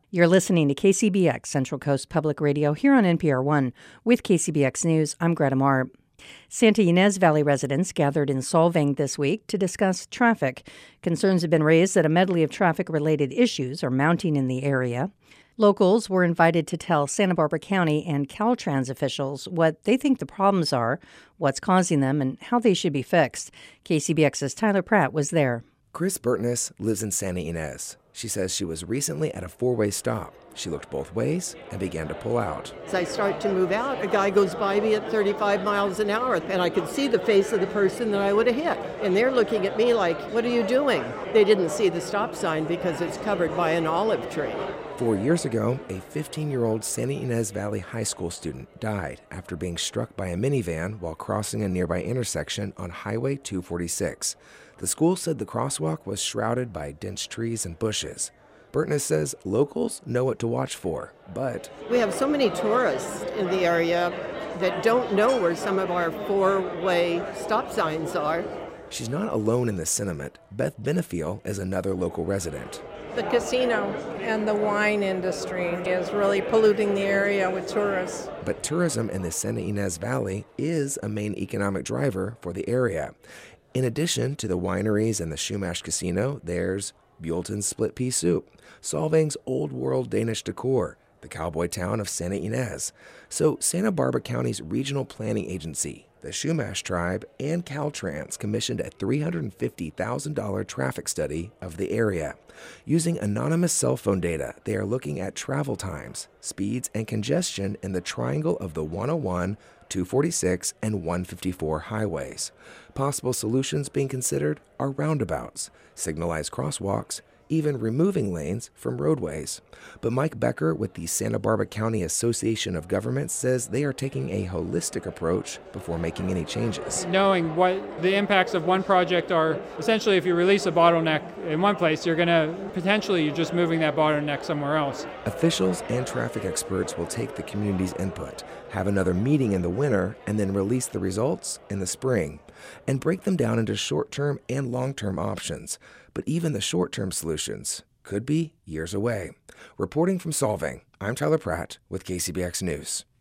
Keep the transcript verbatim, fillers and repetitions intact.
You're listening to K C B X, Central Coast Public Radio, here on N P R one. With K C B X News, I'm Greta Marr. Santa Ynez Valley residents gathered in Solvang this week to discuss traffic. Concerns have been raised that a medley of traffic-related issues are mounting in the area. Locals were invited to tell Santa Barbara County and Caltrans officials what they think the problems are, what's causing them, and how they should be fixed. K C B X's Tyler Pratt was there. Chris Burtness lives in Santa Ynez. She says she was recently at a four-way stop. She looked both ways and began to pull out. As I start to move out, a guy goes by me at thirty-five miles an hour, and I could see the face of the person that I would have hit. And they're looking at me like, what are you doing? They didn't see the stop sign because it's covered by an olive tree. Four years ago, a fifteen-year-old Santa Ynez Valley High School student died after being struck by a minivan while crossing a nearby intersection on Highway two forty-six. The school said the crosswalk was shrouded by dense trees and bushes. Burtness says locals know what to watch for, but we have so many tourists in the area that don't know where some of our four-way stop signs are. She's not alone in this sentiment. Beth Benefiel is another local resident. The casino and the wine industry is really polluting the area with tourists. But tourism in the Santa Ynez Valley is a main economic driver for the area. In addition to the wineries and the Chumash Casino, there's Buellton's Split Pea Soup, Solvang's Old World Danish decor, the cowboy town of Santa Ynez. So Santa Barbara County's regional planning agency, the Chumash Tribe, and Caltrans commissioned a three hundred fifty thousand dollars traffic study of the area. Using anonymous cell phone data, they are looking at travel times, speeds, and congestion in the triangle of the one oh one, two forty-six, and one fifty-four highways. Possible solutions being considered are roundabouts, signalized crosswalks, even removing lanes from roadways. But Mike Becker with the Santa Barbara County Association of Governments says they are taking a holistic approach before making any changes. Knowing what the impacts of one project are, essentially if you release a bottleneck in one place, you're going to potentially you're just moving that bottleneck somewhere else. Officials and traffic experts will take the community's input, have another meeting in the winter, and then release the results in the spring, and break them down into short-term and long-term options. But even the short-term solutions could be years away. Reporting from Solvang, I'm Tyler Pratt with K C B X News.